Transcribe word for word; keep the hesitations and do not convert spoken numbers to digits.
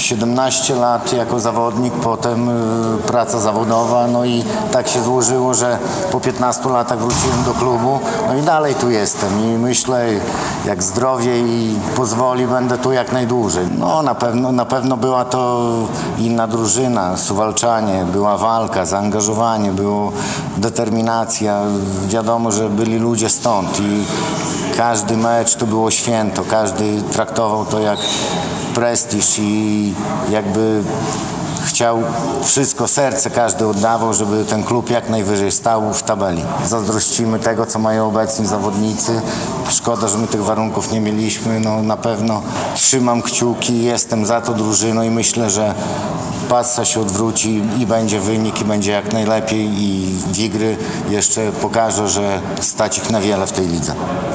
siedemnaście lat jako zawodnik, potem y, praca zawodowa, no i tak się złożyło, że po piętnastu latach wróciłem do klubu, no i dalej tu jestem i myślę, jak zdrowie i pozwoli, będę tu jak najdłużej. No na pewno, na pewno była to inna drużyna, Suwałczanie, była walka, zaangażowanie, była determinacja, wiadomo, że byli ludzie stąd i każdy mecz to było święto, każdy traktował to jak prestiż i jakby chciał wszystko, serce każdy oddawał, żeby ten klub jak najwyżej stał w tabeli. Zazdrościmy tego, co mają obecni zawodnicy. Szkoda, że my tych warunków nie mieliśmy. No, na pewno trzymam kciuki, jestem za to drużyną i myślę, że pasa się odwróci i będzie wynik i będzie jak najlepiej i Wigry jeszcze pokaże, że stać ich na wiele w tej lidze.